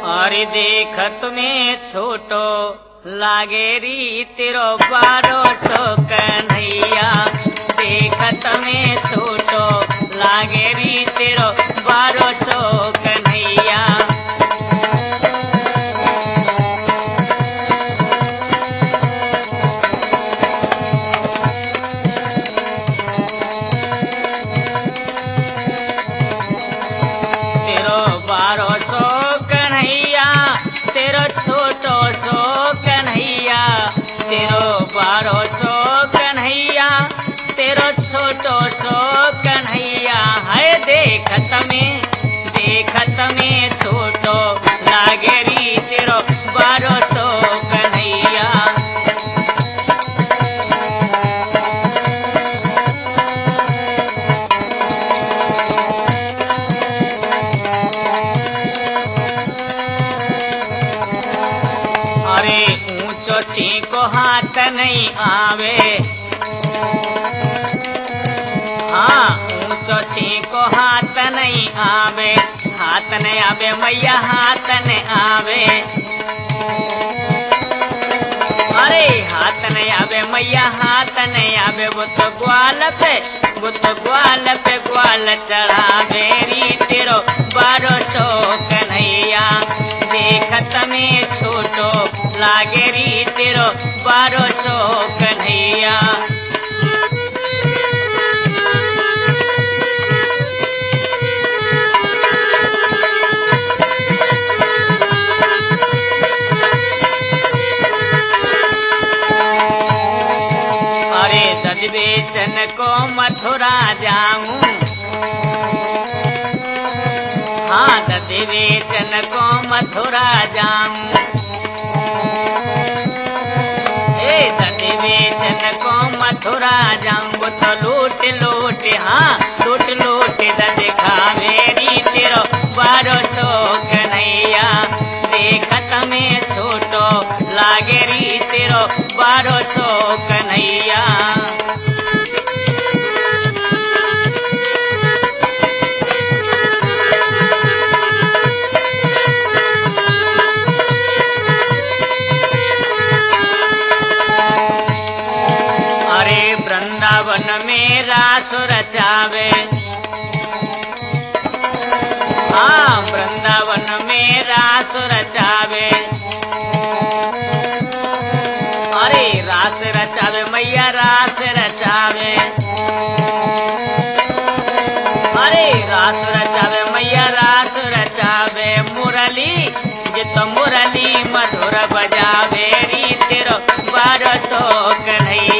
अरे देखत में छोटो लागे री तेरो 1200 कन्हैया। देखत में छोटो लागे री तेरो 1200 कन्हैया। तेरो 1200 कन्हैया तेरो छोटो सो कन्हैया। तेरो 1200 कन्हैया तेरो छोटो सो कन्हैया। है देखत में छोटो लागे री तेरो 1200 कन्हैया। अरे ऊंचो छीको हाथ नहीं आवे। हाँ ऊंचो छीको हाथ नहीं आवे। हाथ नहीं आवे मैया हाथ नहीं आवे। अरे हाथ नहीं आवे मैया हाथ नहीं आवे। वो तो ग्वाल पे ग्वाल चढ़ावे री तेरो 1200 कन्हैया। देखत में छोटो लागे री तेरो 1200 कन्हैया। अरे दध बेचन को मथुरा जाऊं। हाँ दध बेचन को मथुरा जाऊं। दध बेचन को मथुरा जाऊं। तो लूट हाँ लूट दध खावे री तेरो 1200 कन्हैया। देखत में छोटो लागे री तेरो 1200 कन्हैया। अरे वृंदावन में रास रचावे। हाँ वृंदावन में रास रचावे। अरे रास रचावे मैया रास रचावे। अरे रास रचावे मैया रास रचावे। मुरली जितो मुरली मधुर बजावे री तेरो 1200 कन्हैया।